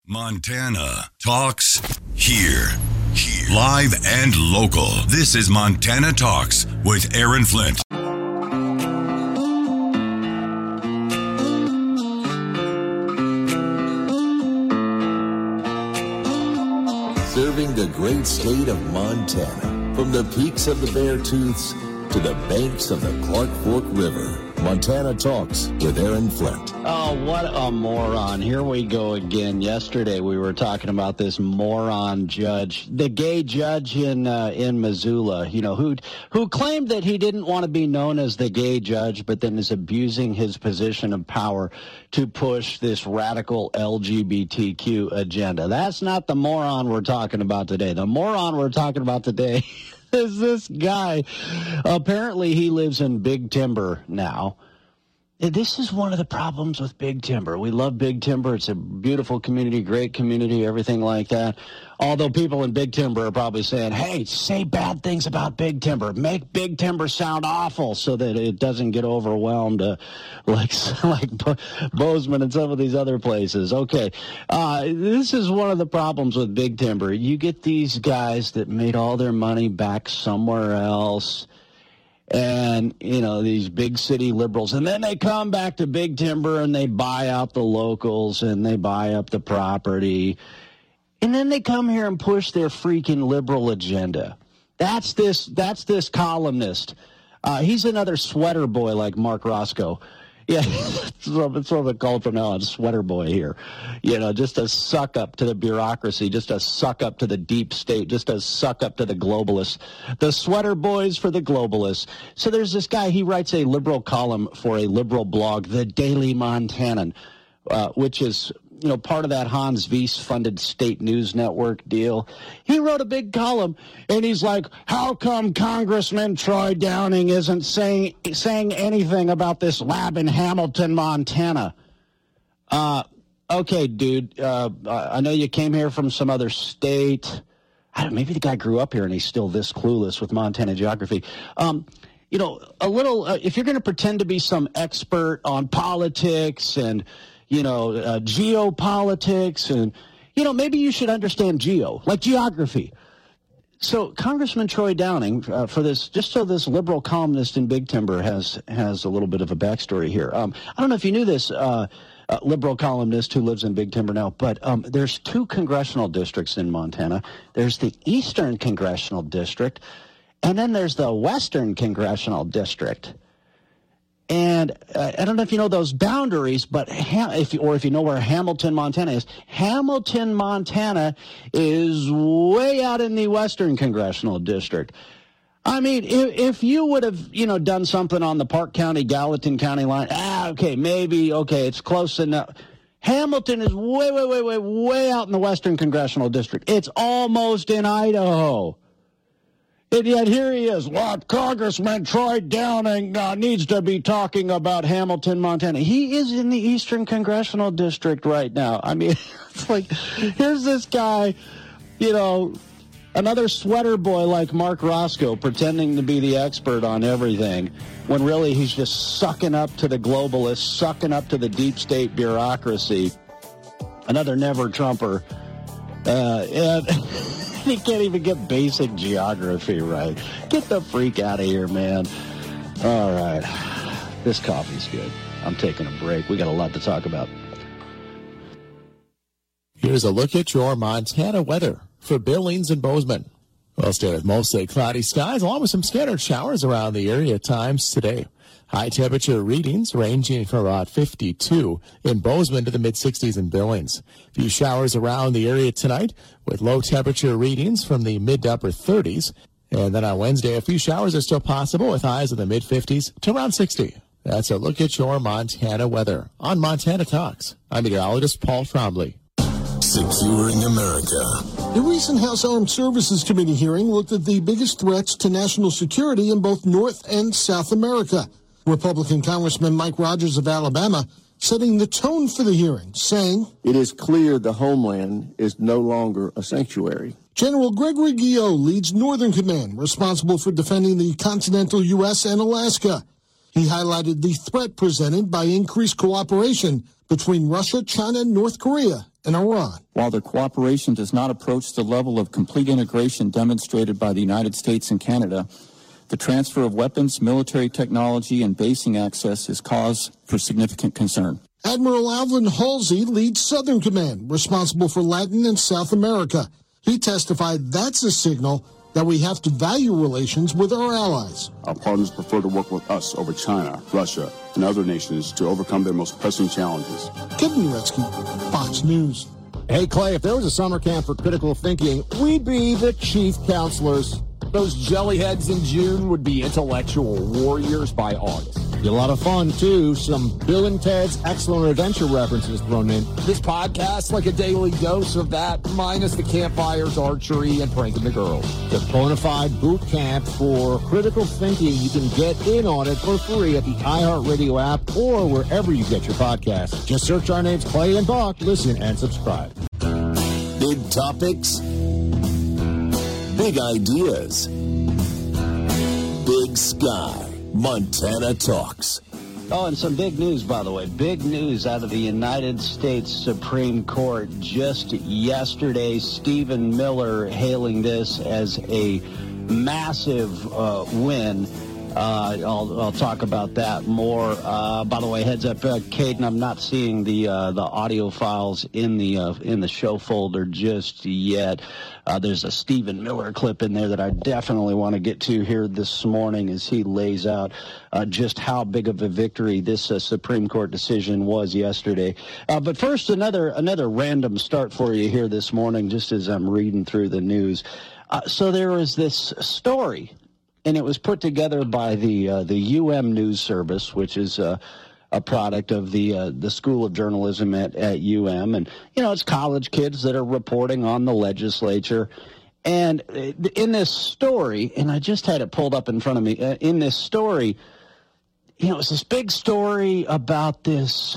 Montana Talks here. Live and local. This is Montana Talks with Aaron Flint. Serving the great state of Montana. From the peaks of the Beartooths to the banks of the Clark Fork River. Montana Talks with Aaron Flint. Oh, what a moron. Here we go again. Yesterday we were talking about this moron judge, the gay judge in Missoula, who claimed that he didn't want to be known as the gay judge, but then is abusing his position of power to push this radical LGBTQ agenda. That's not the moron we're talking about today. The moron we're talking about today is this guy. Apparently he lives in Big Timber now. This is one of the problems with Big Timber. We love Big Timber. It's a beautiful community, great community, everything like that. Although people in Big Timber are probably saying, hey, say bad things about Big Timber. Make Big Timber sound awful so that it doesn't get overwhelmed like Bozeman and some of these other places. Okay, this is one of the problems with Big Timber. You get these guys that made all their money back somewhere else. And, these big city liberals. And then they come back to Big Timber and they buy out the locals and they buy up the property. And then they come here and push their freaking liberal agenda. That's this columnist. He's another sweater boy like Mark Roscoe. Yeah, it's what we call from now on, sweater boy here. Just a suck up to the bureaucracy, just a suck up to the deep state, just a suck up to the globalists. The sweater boys for the globalists. So there's this guy, he writes a liberal column for a liberal blog, The Daily Montanan, which is part of that Hans Wiese-funded state news network deal. He wrote a big column, and he's like, how come Congressman Troy Downing isn't saying anything about this lab in Hamilton, Montana? Okay, dude, I know you came here from some other state. Maybe the guy grew up here and he's still this clueless with Montana geography. A little, if you're going to pretend to be some expert on politics and geopolitics, and, maybe you should understand like geography. So Congressman Troy Downing, for this, just so this liberal columnist in Big Timber has a little bit of a backstory here. I don't know if you knew this, liberal columnist who lives in Big Timber now, but there's two congressional districts in Montana. There's the Eastern Congressional District, and then there's the Western Congressional District. And I don't know if you know those boundaries, but if you know where Hamilton, Montana is, Hamilton, Montana is way out in the Western Congressional District. I mean, if you would have, done something on the Park County, Gallatin County line, it's close enough. Hamilton is way out in the Western Congressional District. It's almost in Idaho. And yet here he is. What Congressman Troy Downing needs to be talking about Hamilton, Montana. He is in the Eastern Congressional District right now. I mean, it's like, here's this guy, another sweater boy like Mark Roscoe pretending to be the expert on everything, when really he's just sucking up to the globalists, sucking up to the deep state bureaucracy. Another never-Trumper. And he can't even get basic geography right. Get the freak out of here, man. All right. This coffee's good. I'm taking a break. We got a lot to talk about. Here's a look at your Montana weather for Billings and Bozeman. We'll stay with mostly cloudy skies, along with some scattered showers around the area at times today. High temperature readings ranging from about 52 in Bozeman to the mid-60s in Billings. A few showers around the area tonight with low temperature readings from the mid to upper 30s. And then on Wednesday, a few showers are still possible with highs in the mid-50s to around 60. That's a look at your Montana weather on Montana Talks. I'm meteorologist Paul Trombley. Securing America. The recent House Armed Services Committee hearing looked at the biggest threats to national security in both North and South America. Republican Congressman Mike Rogers of Alabama setting the tone for the hearing, saying, "It is clear the homeland is no longer a sanctuary." General Gregory Guillot leads Northern Command, responsible for defending the continental U.S. and Alaska. He highlighted the threat presented by increased cooperation between Russia, China, North Korea, and Iran. While their cooperation does not approach the level of complete integration demonstrated by the United States and Canada, the transfer of weapons, military technology, and basing access is cause for significant concern. Admiral Alvin Halsey leads Southern Command, responsible for Latin and South America. He testified that's a signal that we have to value relations with our allies. Our partners prefer to work with us over China, Russia, and other nations to overcome their most pressing challenges. Kevin Uretsky, Fox News. Hey, Clay, if there was a summer camp for critical thinking, we'd be the chief counselors. Those jellyheads in June would be intellectual warriors by August. Be a lot of fun, too. Some Bill and Ted's Excellent Adventure references thrown in. This podcast, like a daily dose of that, minus the campfires, archery, and pranking the girls. The bona fide boot camp for critical thinking. You can get in on it for free at the iHeartRadio app or wherever you get your podcasts. Just search our names, Clay and Buck. Listen and subscribe. Big topics, big ideas, big sky. Montana Talks. Oh, and some big news, by the way. Big news out of the United States Supreme Court just yesterday. Stephen Miller hailing this as a massive win. I'll talk about that more. By the way, heads up, Caden, I'm not seeing the audio files in the show folder just yet. There's a Stephen Miller clip in there that I definitely want to get to here this morning as he lays out just how big of a victory this Supreme Court decision was yesterday. But first, another random start for you here this morning, just as I'm reading through the news. So there was this story, and it was put together by the UM News Service, which is a product of the School of Journalism at UM. And, you know, it's college kids that are reporting on the legislature. And in this story, and I just had it pulled up in front of me, in this story, you know, it's this big story about this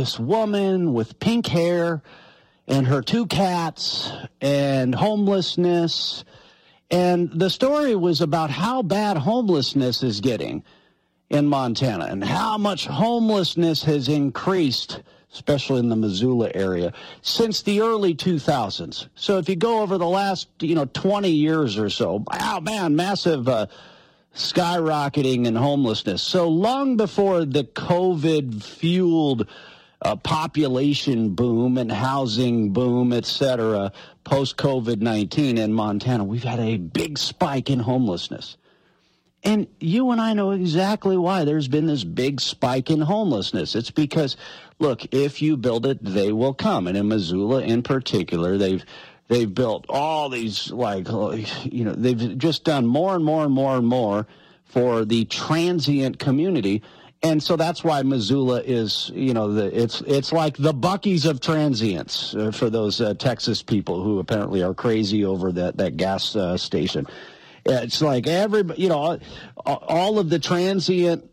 woman with pink hair and her 2 cats and homelessness. And the story was about how bad homelessness is getting in Montana and how much homelessness has increased, especially in the Missoula area, since the early 2000s. So if you go over the last, 20 years or so, wow, man, massive skyrocketing in homelessness. So long before the COVID-fueled population boom and housing boom, et cetera, post-COVID-19 in Montana, we've had a big spike in homelessness. And you and I know exactly why there's been this big spike in homelessness. It's because, look, if you build it, they will come. And in Missoula in particular, they've built all these, they've just done more and more and more and more for the transient community. And so that's why Missoula is, it's like the Buc-ee's of transients for those Texas people who apparently are crazy over that gas station. It's like everybody, all of the transient,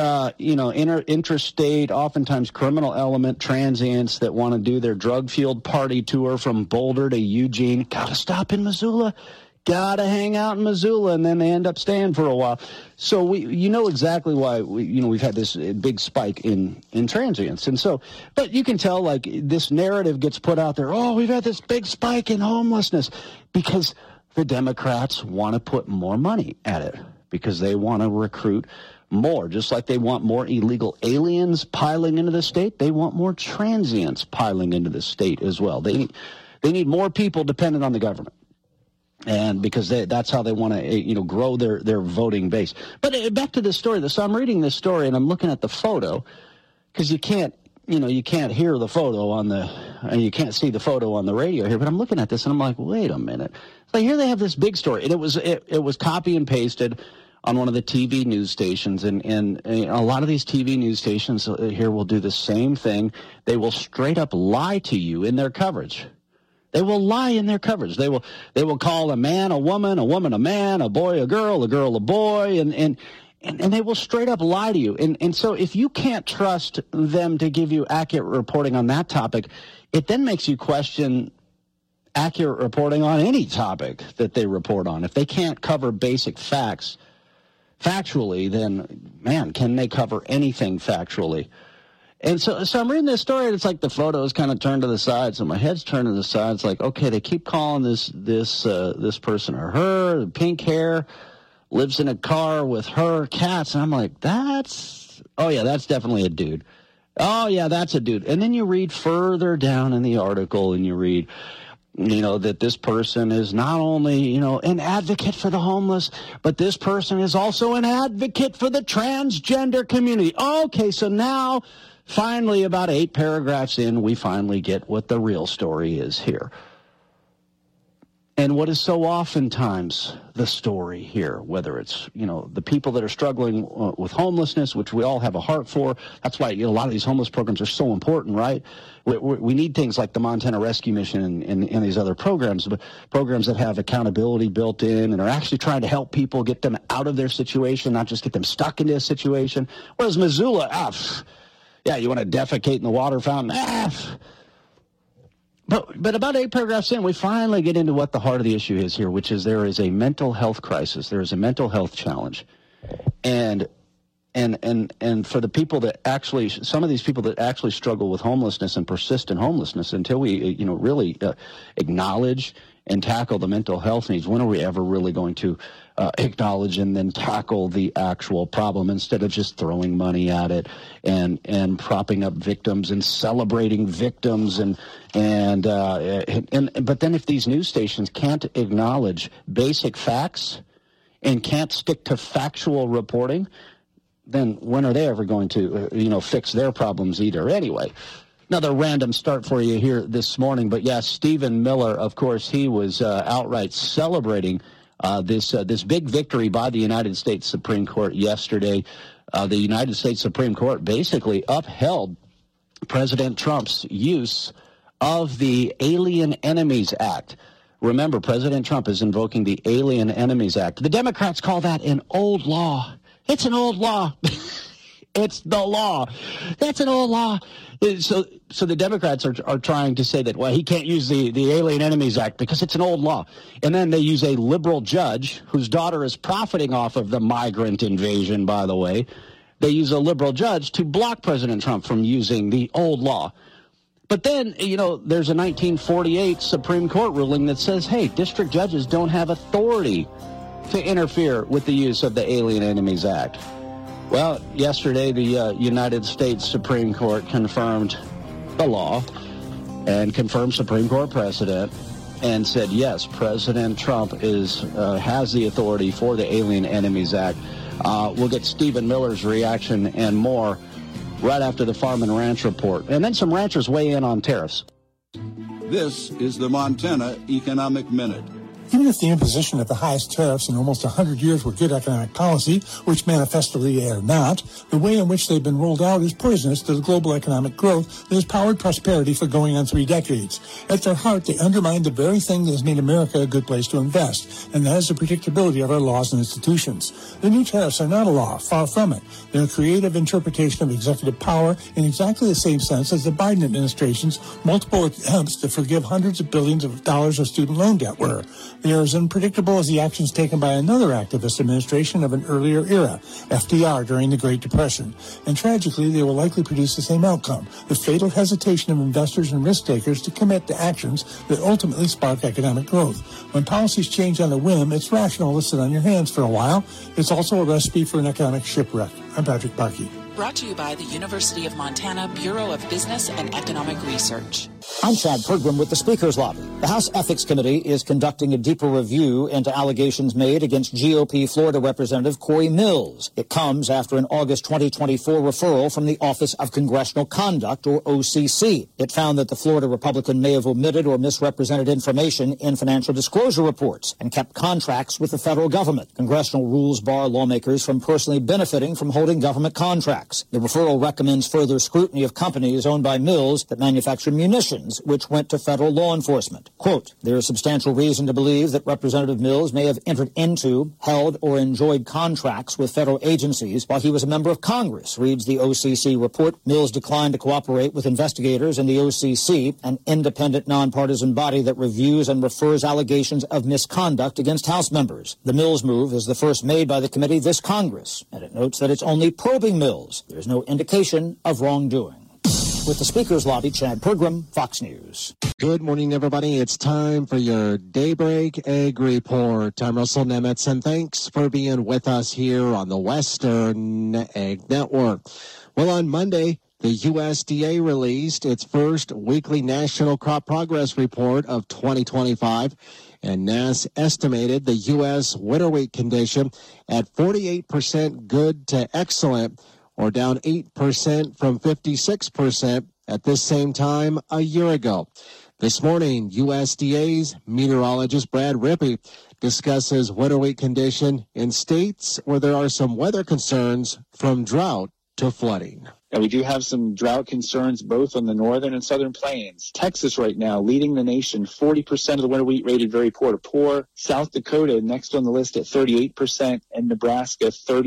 interstate, oftentimes criminal element transients that want to do their drug-fueled party tour from Boulder to Eugene, got to stop in Missoula, got to hang out in Missoula, and then they end up staying for a while. So exactly why we've had this big spike in transients. And so, but you can tell, like, this narrative gets put out there, oh, we've had this big spike in homelessness, because the Democrats want to put more money at it because they want to recruit more. Just like they want more illegal aliens piling into the state, they want more transients piling into the state as well. They need more people dependent on the government, and because that's how they want to grow their voting base. But back to this story. So I'm reading this story and I'm looking at the photo because you can't hear the photo and you can't see the photo on the radio here, but I'm looking at this and I'm like, wait a minute. So here they have this big story, and it was copy and pasted on one of the TV news stations, and a lot of these TV news stations here will do the same thing. They will straight up lie to you in their coverage. They will lie in their coverage. They will call a man a woman a man, a boy a girl a boy, and they will straight up lie to you. And so if you can't trust them to give you accurate reporting on that topic, it then makes you question accurate reporting on any topic that they report on. If they can't cover basic facts factually, then, man, can they cover anything factually? And so I'm reading this story, and it's like the photo is kind of turned to the side, so my head's turned to the side. It's like, okay, they keep calling this person or her, pink hair, lives in a car with her cats, and I'm like, that's definitely a dude. Oh, yeah, that's a dude. And then you read further down in the article, and you read, that this person is not only, an advocate for the homeless, but this person is also an advocate for the transgender community. Okay, so now, finally, about 8 paragraphs in, we finally get what the real story is here. And what is so oftentimes the story here, whether it's, the people that are struggling with homelessness, which we all have a heart for. That's why a lot of these homeless programs are so important, right? We need things like the Montana Rescue Mission and these other programs, but programs that have accountability built in and are actually trying to help people get them out of their situation, not just get them stuck into a situation. Whereas Missoula, you want to defecate in the water fountain, But about 8 paragraphs in, we finally get into what the heart of the issue is here, which is there is a mental health crisis. There is a mental health challenge. And for the people that actually, some of these people that actually struggle with homelessness and persist in homelessness, until we, really acknowledge and tackle the mental health needs, when are we ever really going to acknowledge and then tackle the actual problem instead of just throwing money at it and propping up victims and celebrating victims but then if these news stations can't acknowledge basic facts and can't stick to factual reporting, then when are they ever going to fix their problems either? Anyway, another random start for you here this morning, but yes, Stephen Miller, of course, he was outright celebrating this big victory by the United States Supreme Court yesterday. The United States Supreme Court basically upheld President Trump's use of the Alien Enemies Act. Remember, President Trump is invoking the Alien Enemies Act. The Democrats call that an old law. It's an old law. It's the law. That's an old law. So the Democrats are trying to say that, well, he can't use the Alien Enemies Act because it's an old law. And then they use a liberal judge whose daughter is profiting off of the migrant invasion, by the way. They use a liberal judge to block President Trump from using the old law. But then, there's a 1948 Supreme Court ruling that says, hey, district judges don't have authority to interfere with the use of the Alien Enemies Act. Well, yesterday, the United States Supreme Court confirmed the law and confirmed Supreme Court precedent and said, yes, President Trump has the authority for the Alien Enemies Act. We'll get Stephen Miller's reaction and more right after the Farm and Ranch Report. And then some ranchers weigh in on tariffs. This is the Montana Economic Minute. Even if the imposition of the highest tariffs in almost 100 years were good economic policy, which manifestly they are not, the way in which they've been rolled out is poisonous to the global economic growth that has powered prosperity for going on 3 decades. At their heart, they undermine the very thing that has made America a good place to invest, and that is the predictability of our laws and institutions. The new tariffs are not a law, far from it. They're a creative interpretation of executive power in exactly the same sense as the Biden administration's multiple attempts to forgive hundreds of billions of dollars of student loan debt were. They are as unpredictable as the actions taken by another activist administration of an earlier era, FDR, during the Great Depression. And tragically, they will likely produce the same outcome, the fatal hesitation of investors and risk takers to commit to actions that ultimately spark economic growth. When policies change on a whim, it's rational to sit on your hands for a while. It's also a recipe for an economic shipwreck. I'm Patrick Parkey. Brought to you by the University of Montana Bureau of Business and Economic Research. I'm Chad Pergram with the Speaker's Lobby. The House Ethics Committee is conducting a deeper review into allegations made against GOP Florida Representative Corey Mills. It comes after an August 2024 referral from the Office of Congressional Conduct, or OCC. It found that the Florida Republican may have omitted or misrepresented information in financial disclosure reports and kept contracts with the federal government. Congressional rules bar lawmakers from personally benefiting from holding government contracts. The referral recommends further scrutiny of companies owned by Mills that manufacture munitions millions which went to federal law enforcement. Quote, there is substantial reason to believe that Representative Mills may have entered into, held, or enjoyed contracts with federal agencies while he was a member of Congress, reads the OCC report. Mills declined to cooperate with investigators in the OCC, an independent nonpartisan body that reviews and refers allegations of misconduct against House members. The Mills move is the first made by the committee this Congress, and it notes that it's only probing Mills. There's no indication of wrongdoing. With the Speaker's Lobby, Chad Pergram, Fox News. Good morning, everybody. It's time for your Daybreak Egg Report. I'm Russell Nemitz, and thanks for being with us here on the Western Egg Network. Well, on Monday, the USDA released its first weekly National Crop Progress Report of 2025, and NASS estimated the U.S. winter wheat condition at 48% good to excellent, or down 8% from 56% at this same time a year ago. This morning, USDA's meteorologist Brad Rippey discusses winter wheat condition in states where there are some weather concerns, from drought to flooding. And we do have some drought concerns both on the northern and southern plains. Texas right now leading the nation, 40% of the winter wheat rated very poor to poor. South Dakota next on the list at 38%, and Nebraska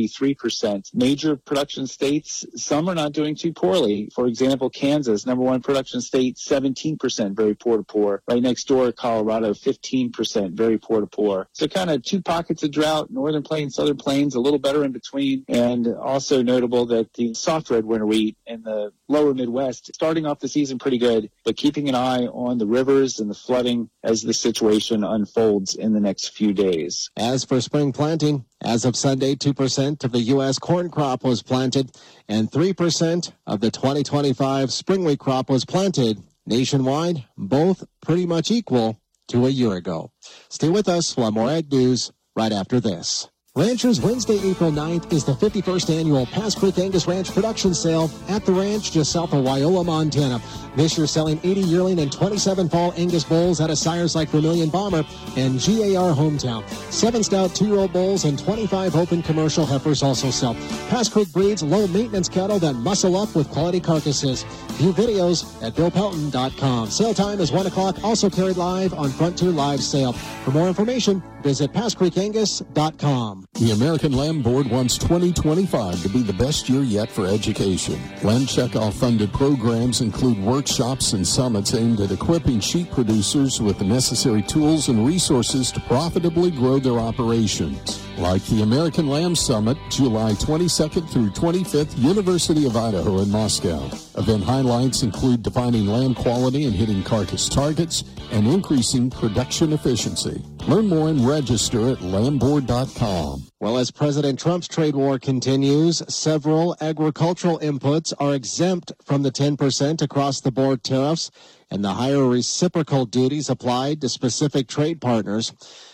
33%. Major production states, some are not doing too poorly. For example, Kansas, number one production state, 17% very poor to poor. Right next door, Colorado, 15% very poor to poor. So kind of two pockets of drought, northern plains, southern plains, a little better in between. And also notable that the soft red winter wheat in the lower Midwest starting off the season pretty good, but keeping an eye on the rivers and the flooding as the situation unfolds in the next few days. As for spring planting, as of Sunday, 2% of the U.S. corn crop was planted, and 3% of the 2025 spring wheat crop was planted. Nationwide, both pretty much equal to a year ago. Stay with us. We'll have more Ag News right after this. Ranchers Wednesday, April 9th is the 51st annual Pass Creek Angus Ranch Production Sale at the ranch just south of Wyola, Montana. This year selling 80 yearling and 27 fall Angus bulls out of sires like Vermilion Bomber and GAR Hometown. 7 stout 2-year-old bulls and 25 open commercial heifers also sell. Pass Creek breeds low-maintenance cattle that muscle up with quality carcasses. View videos at BillPelton.com. Sale time is 1 o'clock, also carried live on Frontier Live Sale. For more information, visit PassCreekAngus.com. The American Lamb Board wants 2025 to be the best year yet for education. Land checkoff-funded programs include workshops and summits aimed at equipping sheep producers with the necessary tools and resources to profitably grow their operations. Like the American Lamb Summit, July 22nd through 25th, University of Idaho in Moscow. Event highlights include defining lamb quality and hitting carcass targets and increasing production efficiency. Learn more and register at lambboard.com. Well, as President Trump's trade war continues, several agricultural inputs are exempt from the 10% across-the-board tariffs and the higher reciprocal duties applied to specific trade partners.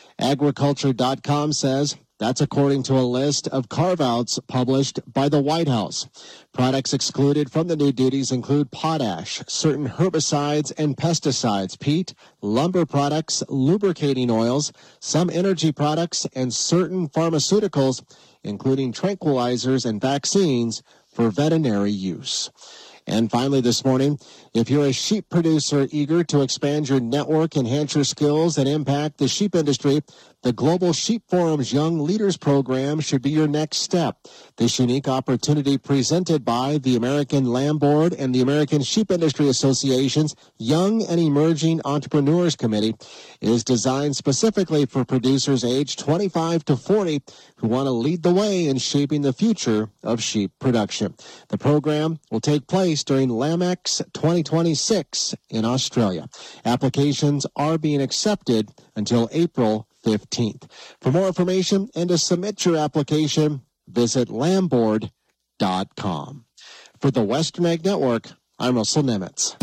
Agriculture.com says that's according to a list of carve-outs published by the White House. Products excluded from the new duties include potash, certain herbicides and pesticides, peat, lumber products, lubricating oils, some energy products, and certain pharmaceuticals, including tranquilizers and vaccines for veterinary use. And finally this morning, if you're a sheep producer eager to expand your network, enhance your skills, and impact the sheep industry, the Global Sheep Forum's Young Leaders Program should be your next step. This unique opportunity presented by the American Lamb Board and the American Sheep Industry Association's Young and Emerging Entrepreneurs Committee is designed specifically for producers aged 25 to 40 who want to lead the way in shaping the future of sheep production. The program will take place during LambX 2026 in Australia. Applications are being accepted until April 15th. For more information and to submit your application, visit lambboard.com. For the Western Ag Network, I'm Russell Nemitz.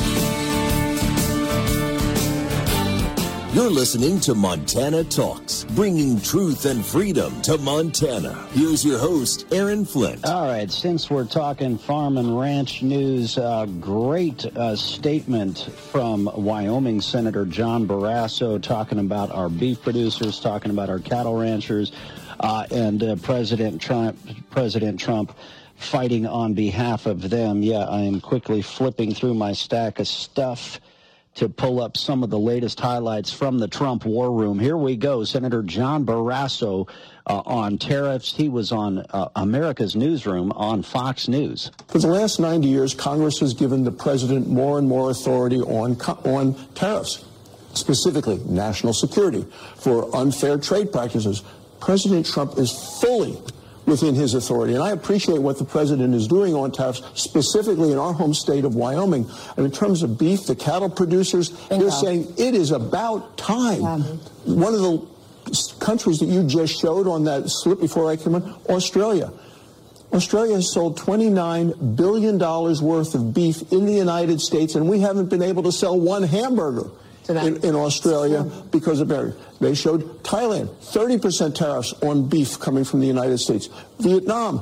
You're listening to Montana Talks, bringing truth and freedom to Montana. Here's your host, Aaron Flint. All right, since we're talking farm and ranch news, great statement from Wyoming Senator John Barrasso talking about our beef producers, talking about our cattle ranchers, and President Trump fighting on behalf of them. Yeah, I am quickly flipping through my stack of stuff to pull up some of the latest highlights from the Trump war room. Here we go. Senator John Barrasso on tariffs. He was on America's Newsroom on Fox News. For the last 90 years, Congress has given the president more and more authority on tariffs, specifically national security, for unfair trade practices. President Trump is fully within his authority. And I appreciate what the president is doing on tariffs, specifically in our home state of Wyoming. And in terms of beef, the cattle producers, they're saying it is about time. One of the countries that you just showed on that slip before I came in, Australia. Australia has sold $29 billion worth of beef in the United States, and we haven't been able to sell one hamburger in Australia because of barriers. They showed Thailand, 30% tariffs on beef coming from the United States. Vietnam,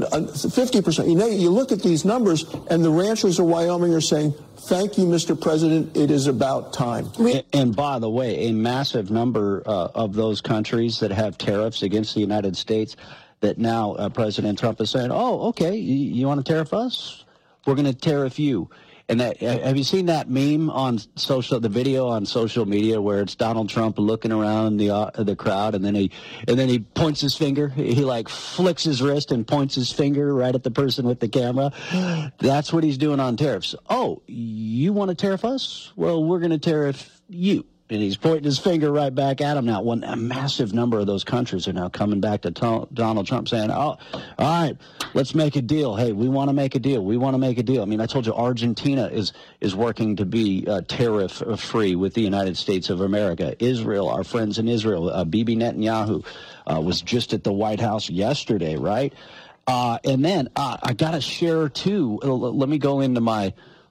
50%. You look at these numbers, and the ranchers of Wyoming are saying, thank you, Mr. President, it is about time. And by the way, a massive number of those countries that have tariffs against the United States that now President Trump is saying, oh, okay, you want to tariff us? We're going to tariff you. And that, have you seen that meme on the video on social media where it's Donald Trump looking around the crowd, and then he points his finger. He like flicks his wrist and points his finger right at the person with the camera. That's what he's doing on tariffs. Oh, you want to tariff us? Well, we're going to tariff you. And he's pointing his finger right back at him now. A massive number of those countries are now coming back to Donald Trump saying, oh, all right, let's make a deal. Hey, we want to make a deal. We want to make a deal. I mean, I told you Argentina is working to be tariff-free with the United States of America. Israel, our friends in Israel, Bibi Netanyahu was just at the White House yesterday, right? And then I got to share, too, let me go into my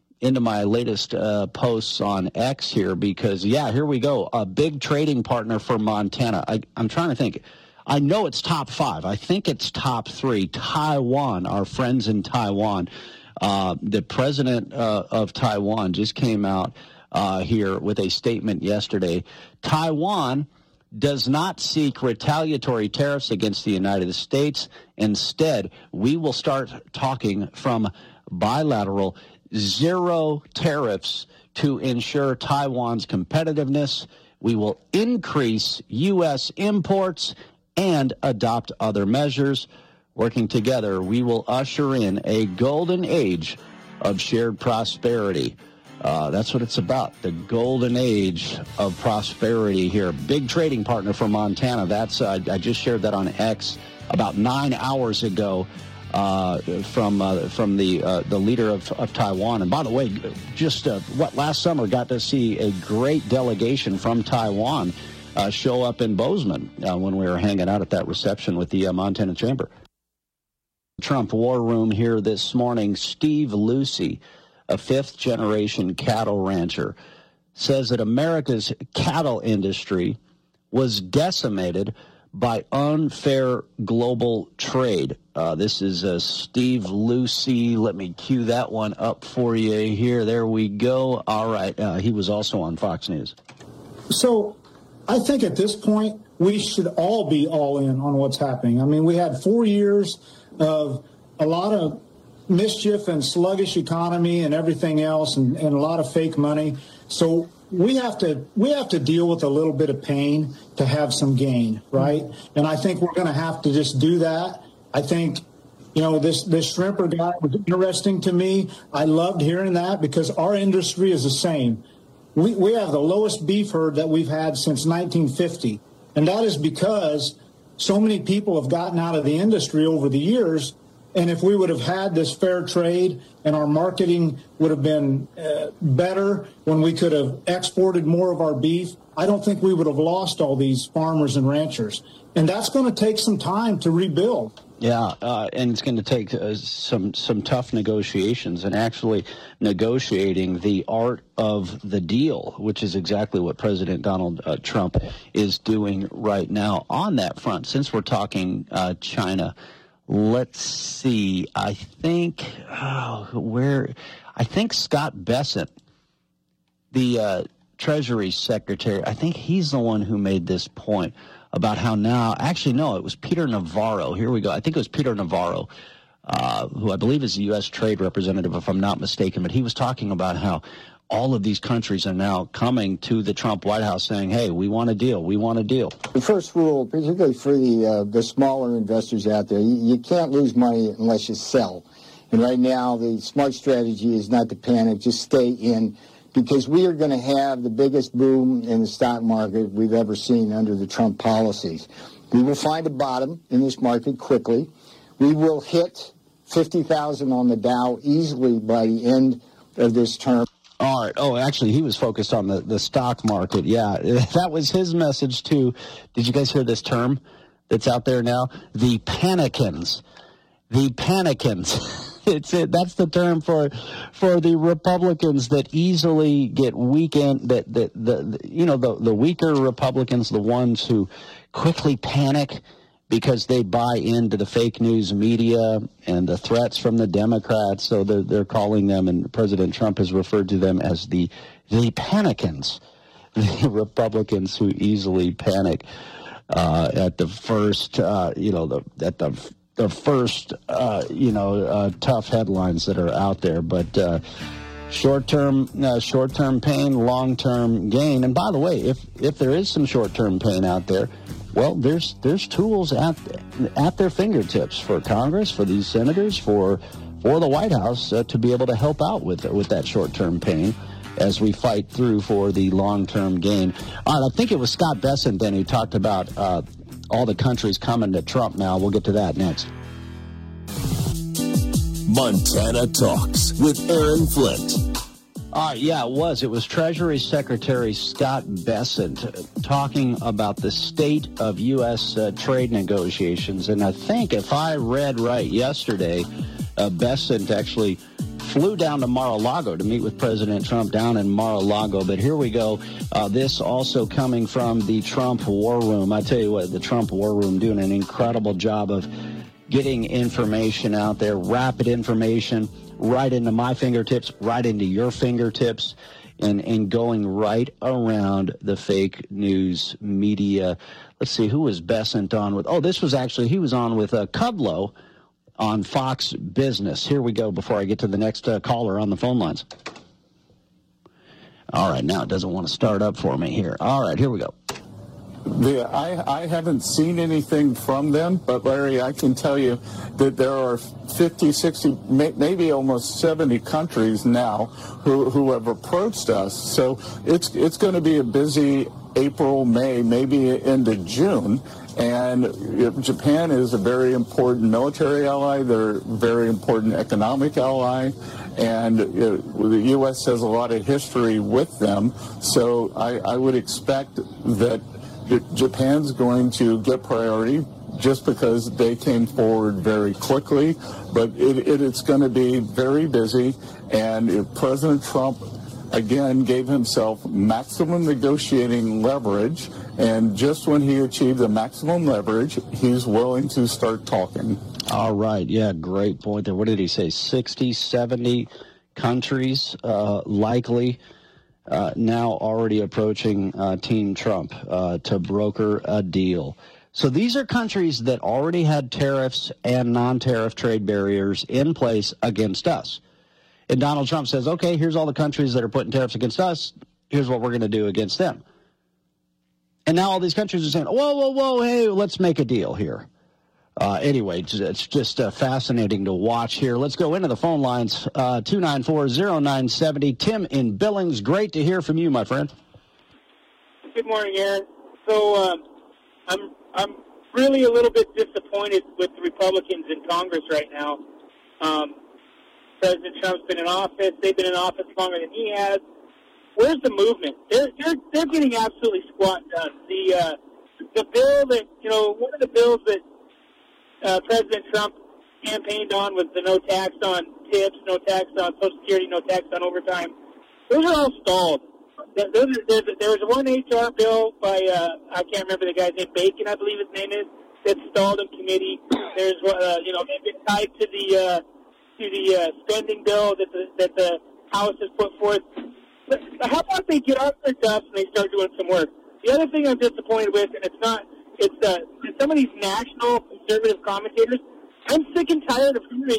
latest posts on X here because, here we go. A big trading partner for Montana. I'm trying to think. I know it's top 5. I think it's top 3. Taiwan, our friends in Taiwan. The president of Taiwan just came out here with a statement yesterday. Taiwan does not seek retaliatory tariffs against the United States. Instead, we will start talking from bilateral zero tariffs to ensure Taiwan's competitiveness. We will increase U.S. imports and adopt other measures. Working together, we will usher in a golden age of shared prosperity. That's what it's about, the golden age of prosperity here. Big trading partner for Montana. That's I just shared that on X about 9 hours ago. From the leader of Taiwan. And by the way, just last summer got to see a great delegation from Taiwan show up in Bozeman when we were hanging out at that reception with the Montana Chamber. Trump War Room here this morning. Steve Lucy, a fifth-generation cattle rancher, says that America's cattle industry was decimated by unfair global trade. This is Steve Lucy. Let me cue that one up for you here. There we go. All right. He was also on Fox News. So I think at this point, we should all be all in on what's happening. I mean, we had 4 years of a lot of mischief and sluggish economy and everything else and a lot of fake money. So we have to deal with a little bit of pain to have some gain, right? And I think we're going to have to just do that. I think, this shrimper guy was interesting to me. I loved hearing that because our industry is the same. We have the lowest beef herd that we've had since 1950. And that is because so many people have gotten out of the industry over the years. And if we would have had this fair trade and our marketing would have been better when we could have exported more of our beef, I don't think we would have lost all these farmers and ranchers. And that's going to take some time to rebuild. Yeah, and it's going to take some tough negotiations and actually negotiating the art of the deal, which is exactly what President Donald Trump is doing right now on that front. Since we're talking China, let's see. I think Scott Bessent, the Treasury Secretary, I think he's the one who made this point about how now, actually, no, it was Peter Navarro. Here we go. I think it was Peter Navarro, who I believe is the U.S. Trade Representative, if I'm not mistaken. But he was talking about how all of these countries are now coming to the Trump White House saying, hey, we want a deal. We want a deal. The first rule, particularly for the smaller investors out there, you can't lose money unless you sell. And right now, the smart strategy is not to panic, just stay in, because we are going to have the biggest boom in the stock market we've ever seen under the Trump policies. We will find a bottom in this market quickly. We will hit 50,000 on the Dow easily by the end of this term. All right. Oh, actually, he was focused on the stock market. Yeah, that was his message, too. Did you guys hear this term that's out there now? The panicans. The panicans. That's the term for the Republicans that easily get weakened, the weaker Republicans, the ones who quickly panic because they buy into the fake news media and the threats from the Democrats. So they're calling them, and President Trump has referred to them as the panicans, the Republicans who easily panic at the first, the first, tough headlines that are out there. But short-term pain, long-term gain. And by the way, if there is some short-term pain out there, well, there's tools at their fingertips for Congress, for these senators, for the White House to be able to help out with that short-term pain as we fight through for the long-term gain. All right, I think it was Scott Bessent then who talked about all the countries coming to Trump now. We'll get to that next. Montana Talks with Aaron Flint. Yeah, it was. It was Treasury Secretary Scott Bessent talking about the state of U.S. trade negotiations. And I think if I read right yesterday, Bessent actually flew down to Mar-a-Lago to meet with President Trump down in Mar-a-Lago. But here we go. This also coming from the Trump War Room. I tell you what, the Trump War Room doing an incredible job of getting information out there, rapid information, right into my fingertips, right into your fingertips, and going right around the fake news media. Let's see, who was Bessent on with? Oh, this was actually, he was on with Kudlow on Fox Business. Here we go before I get to the next caller on the phone lines. All right, now it doesn't want to start up for me here. All right, here we go. I haven't seen anything from them, but Larry, I can tell you that there are 50, 60, maybe almost 70 countries now who have approached us. So it's going to be a busy April, May, maybe into June. And Japan is a very important military ally. They're a very important economic ally. And the U.S. has a lot of history with them. So I would expect that Japan's going to get priority just because they came forward very quickly. But it's going to be very busy. And President Trump, again, gave himself maximum negotiating leverage. And just when he achieved the maximum leverage, he's willing to start talking. All right. Yeah, great point there. What did he say? 60, 70 countries likely now already approaching Team Trump to broker a deal. So these are countries that already had tariffs and non-tariff trade barriers in place against us. And Donald Trump says, okay, here's all the countries that are putting tariffs against us. Here's what we're going to do against them. And now all these countries are saying, whoa, hey, let's make a deal here. Anyway, it's just fascinating to watch here. Let's go into the phone lines, 294-0970. Tim in Billings, great to hear from you, my friend. Good morning, Aaron. So I'm really a little bit disappointed with the Republicans in Congress right now. President Trump's been in office. They've been in office longer than he has. Where's the movement? They're getting absolutely squat done. The bill that, one of the bills that President Trump campaigned on was the no tax on tips, no tax on Social Security, no tax on overtime. Those are all stalled. There was one HR bill by, I can't remember the guy's name, Bacon, I believe his name is, that's stalled in committee. There's, they've been tied to the spending bill that the House has put forth. But how about they get off their duffs and they start doing some work? The other thing I'm disappointed with, and it's some of these national conservative commentators. I'm sick and tired of hearing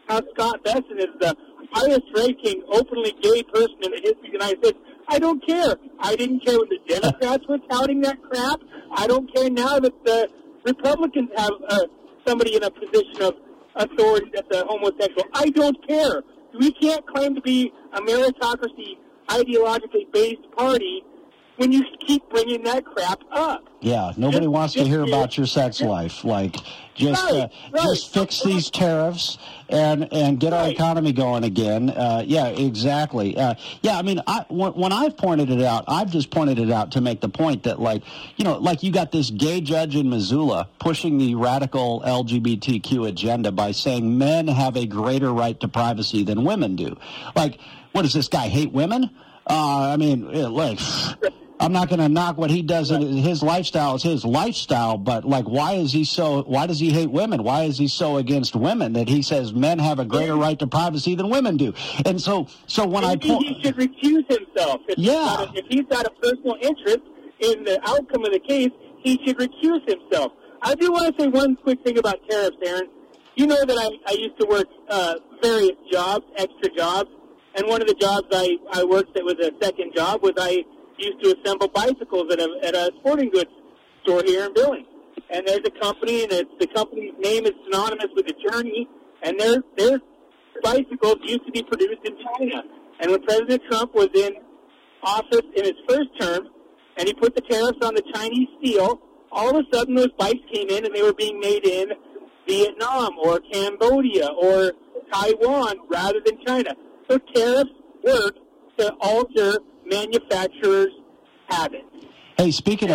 how Scott Bessent is the highest-ranking openly gay person in the history of the United States. I don't care. I didn't care when the Democrats were touting that crap. I don't care now that the Republicans have somebody in a position of authority that's a homosexual. I don't care. We can't claim to be a meritocracy, ideologically based party when you keep bringing that crap up. Yeah, nobody wants to hear about your sex life. Like, just fix these tariffs and get our economy going again. Yeah, exactly. Yeah, I mean, when I've pointed it out, I've just pointed it out to make the point that, like you got this gay judge in Missoula pushing the radical LGBTQ agenda by saying men have a greater right to privacy than women do. Like, what does this guy hate women? I mean, like, I'm not going to knock what he does. His lifestyle is his lifestyle, but like, why does he hate women? Why is he so against women that he says men have a greater right to privacy than women do? And so when he should recuse himself. If he's got a personal interest in the outcome of the case, he should recuse himself. I do want to say one quick thing about tariffs, Aaron. You know that I used to work various jobs, extra jobs, and one of the jobs I worked that was a second job was I used to assemble bicycles at a sporting goods store here in Billings. And there's a company, and the company's name is synonymous with a journey, and their bicycles used to be produced in China. And when President Trump was in office in his first term, and he put the tariffs on the Chinese steel, all of a sudden those bikes came in, and they were being made in Vietnam or Cambodia or Taiwan rather than China. So tariffs work to alter manufacturers' habits. Hey, speaking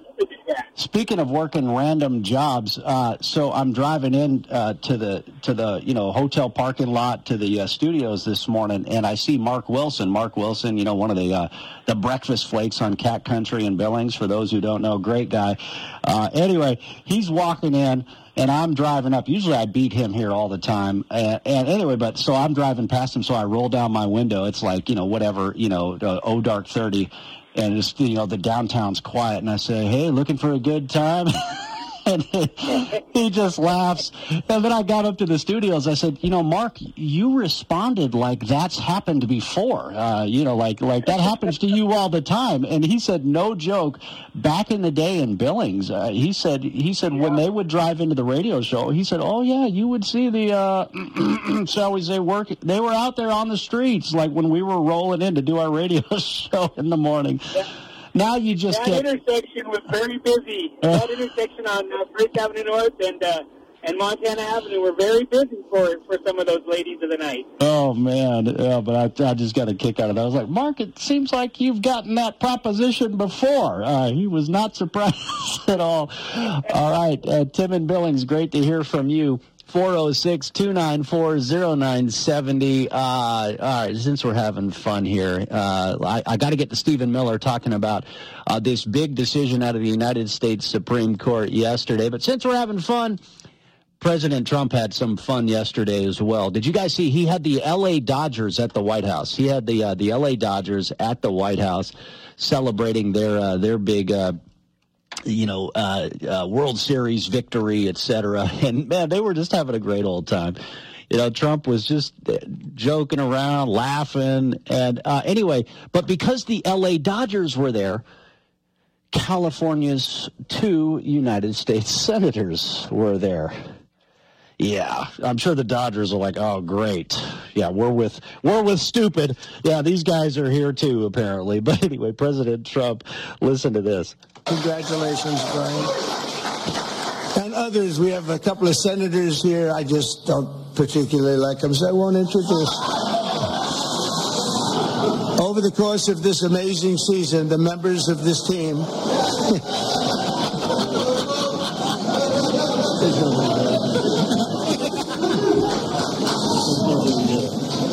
of working random jobs, so I'm driving in to the hotel parking lot to the studios this morning, and I see Mark Wilson. Mark Wilson, one of the breakfast flakes on Cat Country in Billings. For those who don't know, great guy. Anyway, he's walking in. And I'm driving up. Usually I beat him here all the time. And anyway, so I'm driving past him, so I roll down my window. It's like, dark 30. And it's, the downtown's quiet. And I say, hey, looking for a good time? And he just laughs. And then I got up to the studios. I said, Mark, you responded like that's happened before. Like that happens to you all the time. And he said, no joke, back in the day in Billings, he said when they would drive into the radio show, he said, oh, yeah, you would see the, shall we say, they were out there on the streets, like when we were rolling in to do our radio show in the morning. Yeah. Now you just that intersection was very busy. That intersection on First Avenue North and Montana Avenue were very busy for some of those ladies of the night. Oh, man. Yeah, but I just got a kick out of that. I was like, Mark, it seems like you've gotten that proposition before. He was not surprised at all. All right. Tim in Billings, great to hear from you. 406-294-0970. All right, since we're having fun here, I got to get to Stephen Miller talking about this big decision out of the United States Supreme Court yesterday. But since we're having fun, President Trump had some fun yesterday as well. Did you guys see he had the L.A. Dodgers at the White House? He had the L.A. Dodgers at the White House celebrating their big World Series victory, etc. And man, they were just having a great old time. Trump was just joking around, laughing, and anyway. But because the L.A. Dodgers were there, California's 2 United States senators were there. Yeah, I'm sure the Dodgers are like, oh, great. Yeah, we're with stupid. Yeah, these guys are here too, apparently. But anyway, President Trump, listen to this. Congratulations, Brian. And others, we have a couple of senators here. I just don't particularly like them, so I won't introduce. Over the course of this amazing season, the members of this team...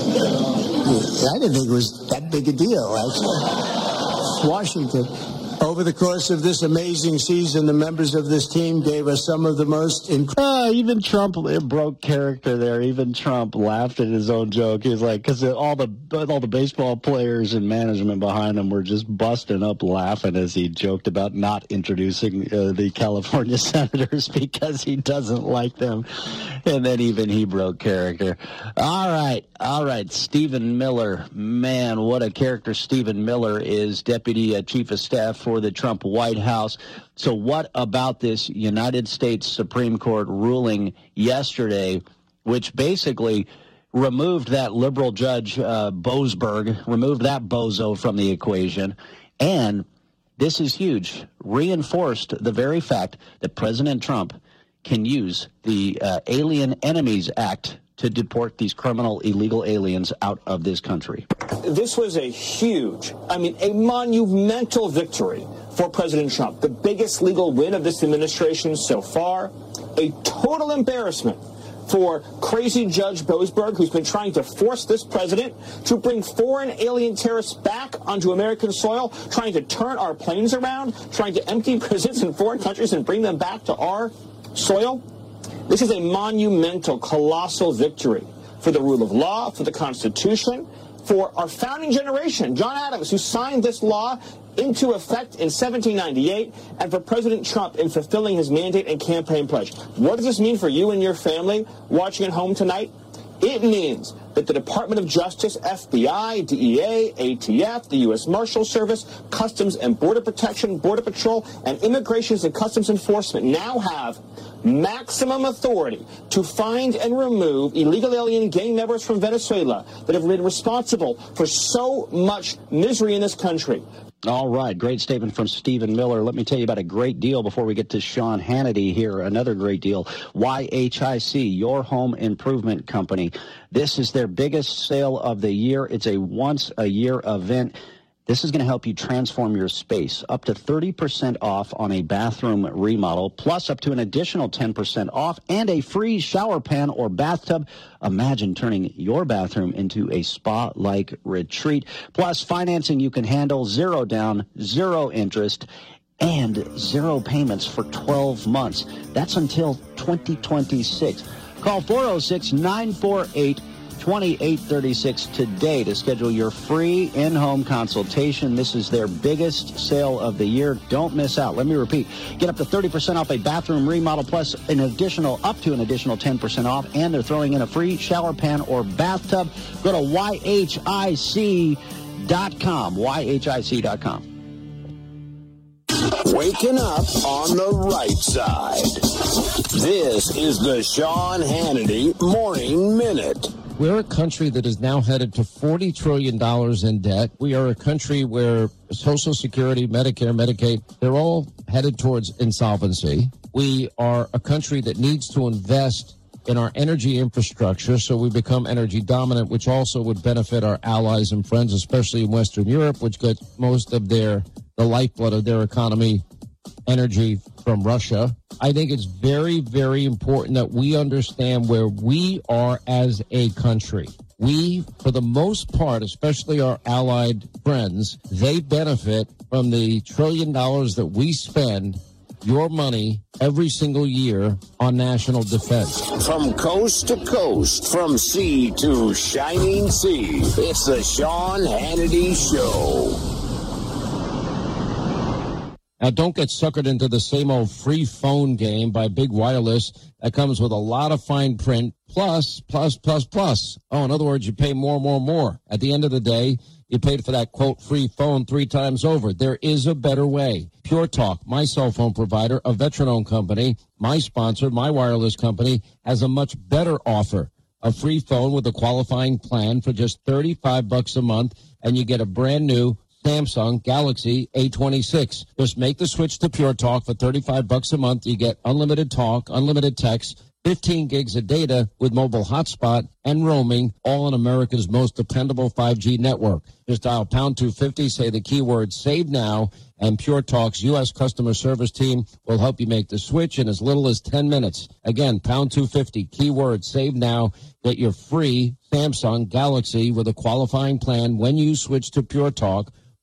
I didn't think it was that big a deal, actually. Washington. Over over the course of this amazing season, the members of this team gave us some of the most incredible. Even Trump broke character there. Even Trump laughed at his own joke. He's like, because all the baseball players and management behind him were just busting up laughing as he joked about not introducing the California senators because he doesn't like them. And then even he broke character. All right. Stephen Miller. Man, what a character Stephen Miller is, Deputy Chief of Staff for the Trump White House. So what about this United States Supreme Court ruling yesterday, which basically removed that liberal judge Boasberg, removed that bozo from the equation, and this is huge, reinforced the very fact that President Trump can use the Alien Enemies Act to deport these criminal illegal aliens out of this country. This was a monumental victory for President Trump. The biggest legal win of this administration so far. A total embarrassment for crazy Judge Boasberg, who's been trying to force this president to bring foreign alien terrorists back onto American soil, trying to turn our planes around, trying to empty prisons in foreign countries and bring them back to our soil. This is a monumental, colossal victory for the rule of law, for the Constitution, for our founding generation, John Adams, who signed this law into effect in 1798, and for President Trump in fulfilling his mandate and campaign pledge. What does this mean for you and your family watching at home tonight? It means that the Department of Justice, FBI, DEA, ATF, the U.S. Marshal Service, Customs and Border Protection, Border Patrol, and Immigration and Customs Enforcement now have maximum authority to find and remove illegal alien gang members from Venezuela that have been responsible for so much misery in this country. All right, great statement from Stephen Miller. Let me tell you about a great deal before we get to Sean Hannity here. Another great deal. YHIC, Your Home Improvement Company. This is their biggest sale of the year. It's a once-a-year event. This is going to help you transform your space. Up to 30% off on a bathroom remodel, plus up to an additional 10% off and a free shower pan or bathtub. Imagine turning your bathroom into a spa-like retreat. Plus financing you can handle, 0 down, 0 interest, and 0 payments for 12 months. That's until 2026. Call 406-948-2836 today to schedule your free in-home consultation. This is their biggest sale of the year. Don't miss out. Let me repeat. Get up to 30% off a bathroom remodel plus up to an additional 10% off, and they're throwing in a free shower pan or bathtub. Go to YHIC.com. YHIC.com. Waking up on the right side. This is the Sean Hannity Morning Minute. We're a country that is now headed to $40 trillion in debt. We are a country where Social Security, Medicare, Medicaid, they're all headed towards insolvency. We are a country that needs to invest in our energy infrastructure so we become energy dominant, which also would benefit our allies and friends, especially in Western Europe, which get most of the lifeblood of their economy, energy from Russia. I think it's very, very important that we understand where we are as a country. We, for the most part, especially our allied friends, they benefit from the $1 trillion that we spend, your money, every single year on national defense. From coast to coast, from sea to shining sea, it's the Sean Hannity Show. Now, don't get suckered into the same old free phone game by Big Wireless that comes with a lot of fine print, plus. Oh, in other words, you pay more. At the end of the day, you paid for that, quote, free phone 3 times over. There is a better way. Pure Talk, my cell phone provider, a veteran-owned company, my sponsor, my wireless company, has a much better offer. A free phone with a qualifying plan for just $35 a month, and you get a brand new Samsung Galaxy A26. Just make the switch to Pure Talk for $35 a month. You get unlimited talk, unlimited text, 15 gigs of data with mobile hotspot and roaming, all on America's most dependable 5G network. Just dial pound 250, say the keyword save now, and Pure Talk's U.S. customer service team will help you make the switch in as little as 10 minutes. Again, pound 250, keyword save now. Get your free Samsung Galaxy with a qualifying plan when you switch to Pure Talk.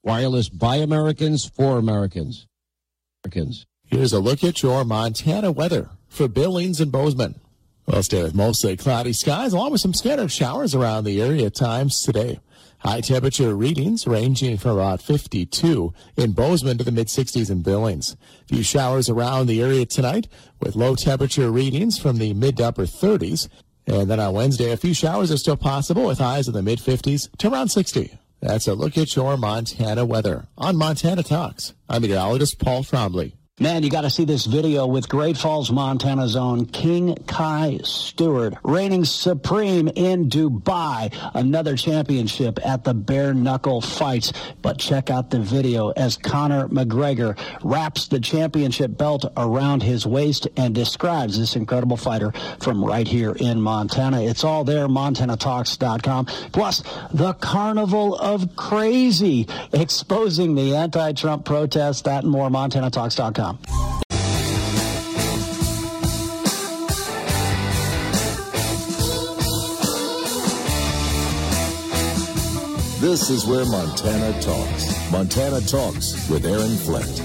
Wireless by Americans for Americans. Here's a look at your Montana weather for Billings and Bozeman. We'll stay with mostly cloudy skies along with some scattered showers around the area at times today. High temperature readings ranging from about 52 in Bozeman to the mid-60s in Billings. A few showers around the area tonight with low temperature readings from the mid to upper 30s. And then on Wednesday, a few showers are still possible with highs in the mid-50s to around 60. That's a look at your Montana weather on Montana Talks. I'm meteorologist Paul Trombley. Man, you got to see this video with Great Falls, Montana's own King Kai Stewart reigning supreme in Dubai. Another championship at the bare knuckle fights. But check out the video as Conor McGregor wraps the championship belt around his waist and describes this incredible fighter from right here in Montana. It's all there, MontanaTalks.com. Plus, the Carnival of Crazy, exposing the anti-Trump protests, that and more, MontanaTalks.com. This is where Montana talks. Montana Talks with Aaron Flint.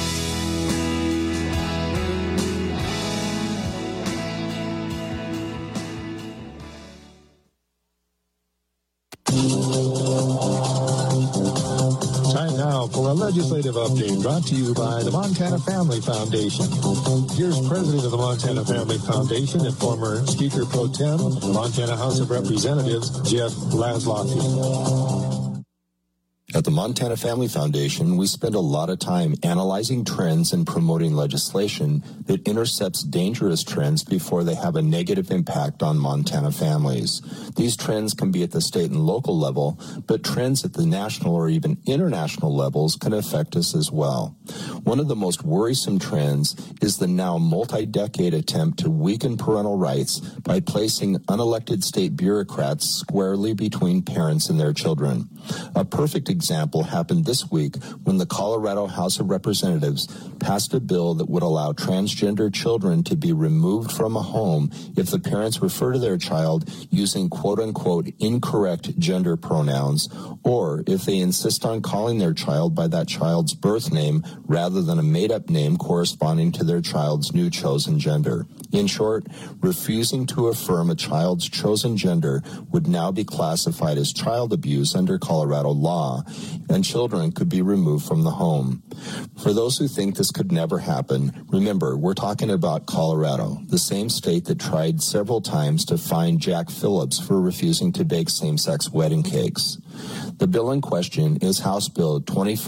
Time now for a legislative update brought to you by the Montana Family Foundation. Here's President of the Montana Family Foundation and former Speaker Pro Tem of the Montana House of Representatives, Jeff Laszlocky. At the Montana Family Foundation, we spend a lot of time analyzing trends and promoting legislation that intercepts dangerous trends before they have a negative impact on Montana families. These trends can be at the state and local level, but trends at the national or even international levels can affect us as well. One of the most worrisome trends is the now multi-decade attempt to weaken parental rights by placing unelected state bureaucrats squarely between parents and their children. A perfect example happened this week when the Colorado House of Representatives passed a bill that would allow transgender children to be removed from a home if the parents refer to their child using quote-unquote incorrect gender pronouns, or if they insist on calling their child by that child's birth name rather than a made-up name corresponding to their child's new chosen gender. In short, refusing to affirm a child's chosen gender would now be classified as child abuse under Colorado law, and children could be removed from the home. For those who think this could never happen, remember, we're talking about Colorado, the same state that tried several times to fine Jack Phillips for refusing to bake same-sex wedding cakes. The bill in question is House Bill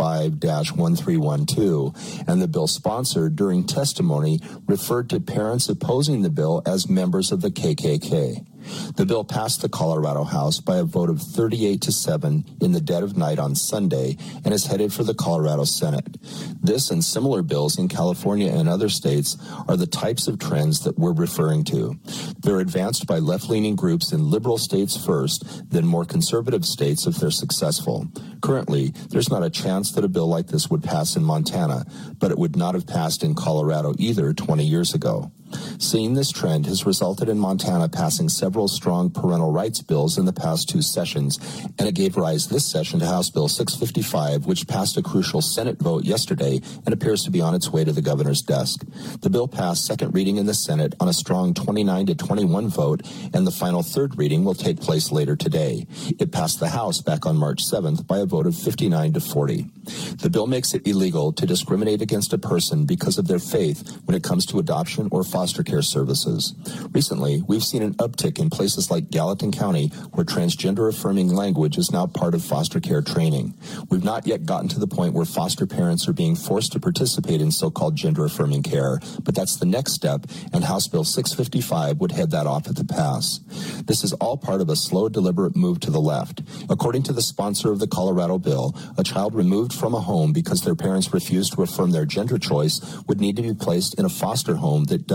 25-1312, and the bill sponsor during testimony referred to parents opposing the bill as members of the KKK. The bill passed the Colorado House by a vote of 38-7 in the dead of night on Sunday and is headed for the Colorado Senate. This and similar bills in California and other states are the types of trends that we're referring to. They're advanced by left-leaning groups in liberal states first, then more conservative states if they're successful. Currently, there's not a chance that a bill like this would pass in Montana, but it would not have passed in Colorado either 20 years ago. Seeing this trend has resulted in Montana passing several strong parental rights bills in the past two sessions, and it gave rise this session to House Bill 655, which passed a crucial Senate vote yesterday and appears to be on its way to the governor's desk. The bill passed second reading in the Senate on a strong 29-21 vote, and the final third reading will take place later today. It passed the House back on March 7th by a vote of 59-40. The bill makes it illegal to discriminate against a person because of their faith when it comes to adoption or foster care services. Recently, we've seen an uptick in places like Gallatin County, where transgender-affirming language is now part of foster care training. We've not yet gotten to the point where foster parents are being forced to participate in so-called gender-affirming care, but that's the next step, and House Bill 655 would head that off at the pass. This is all part of a slow, deliberate move to the left. According to the sponsor of the Colorado bill, a child removed from a home because their parents refused to affirm their gender choice would need to be placed in a foster home that does.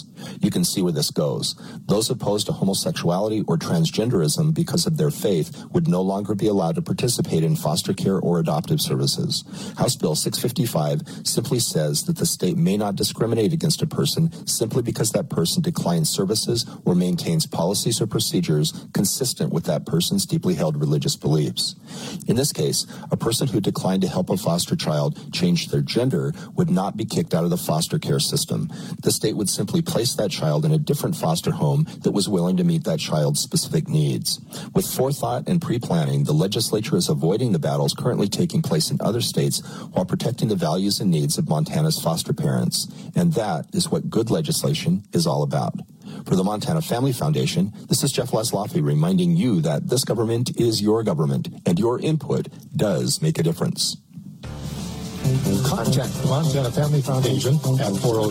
You can see where this goes. Those opposed to homosexuality or transgenderism because of their faith would no longer be allowed to participate in foster care or adoptive services. House Bill 655 simply says that the state may not discriminate against a person simply because that person declines services or maintains policies or procedures consistent with that person's deeply held religious beliefs. In this case, a person who declined to help a foster child change their gender would not be kicked out of the foster care system. The state would simply place that child in a different foster home that was willing to meet that child's specific needs. With forethought and pre-planning, the legislature is avoiding the battles currently taking place in other states while protecting the values and needs of Montana's foster parents. And that is what good legislation is all about. For the Montana Family Foundation, this is Jeff Lesloffe reminding you that this government is your government and your input does make a difference. Contact the Montana Family Foundation at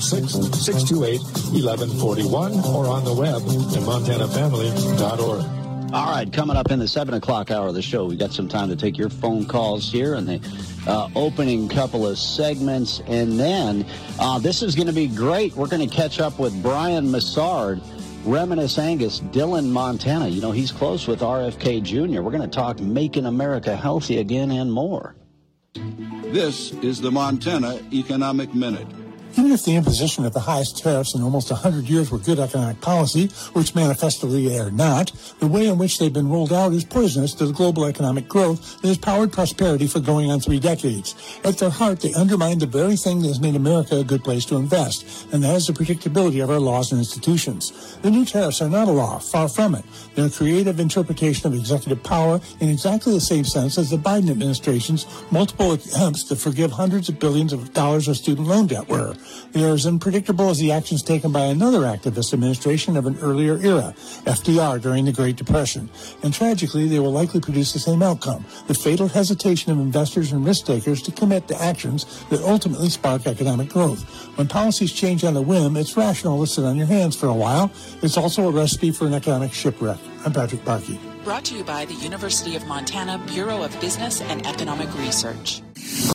406-628-1141 or on the web at montanafamily.org. All right, coming up in the 7 o'clock hour of the show, we got some time to take your phone calls here in the opening couple of segments. And then this is going to be great. We're going to catch up with Brian Massard, Reminisce Angus, Dillon, Montana. You know, he's close with RFK Jr. We're going to talk Making America Healthy Again and more. This is the Montana Economic Minute. Even if the imposition of the highest tariffs in almost 100 years were good economic policy, which manifestly they are not, the way in which they've been rolled out is poisonous to the global economic growth that has powered prosperity for going on 3 decades. At their heart, they undermine the very thing that has made America a good place to invest, and that is the predictability of our laws and institutions. The new tariffs are not a law, far from it. They're a creative interpretation of executive power in exactly the same sense as the Biden administration's multiple attempts to forgive hundreds of billions of dollars of student loan debt were. They are as unpredictable as the actions taken by another activist administration of an earlier era, FDR, during the Great Depression. And tragically, they will likely produce the same outcome, the fatal hesitation of investors and risk takers to commit to actions that ultimately spark economic growth. When policies change on a whim, it's rational to sit on your hands for a while. It's also a recipe for an economic shipwreck. I'm Patrick Barkey. Brought to you by the University of Montana Bureau of Business and Economic Research.